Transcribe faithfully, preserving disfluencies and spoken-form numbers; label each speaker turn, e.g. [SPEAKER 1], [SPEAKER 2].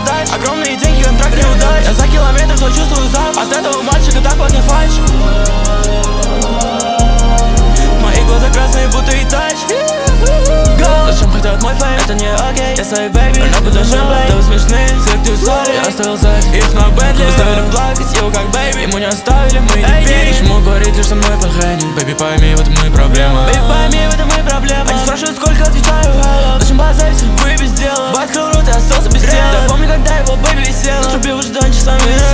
[SPEAKER 1] дальше. Огромные деньги, контракт неудач. Я за километр, но чувствую запах. От этого мальчика так пахнет фальшь. Мои глаза красные, будто и тач. Зачем хотят мой фейм? Это не окей. Я свои бэйби, она будто шамблей. Да вы смешные, селектив соли. Я оставил за их на Бентли. Мы ставили плакать, его как бэйби. Ему не оставили, мы не пили. Почему говорить лишь со мной плохая? Бэйби, пойми, в этом и проблема. Бэйби, пойми, в этом и проблема. Они спрашивают, сколько, отвечаю, hello. Зачем базарить, вы без дела? Бай открыл рот и остался без тела. Да помню, когда его бэйби висела. Трубил в ожидании часами.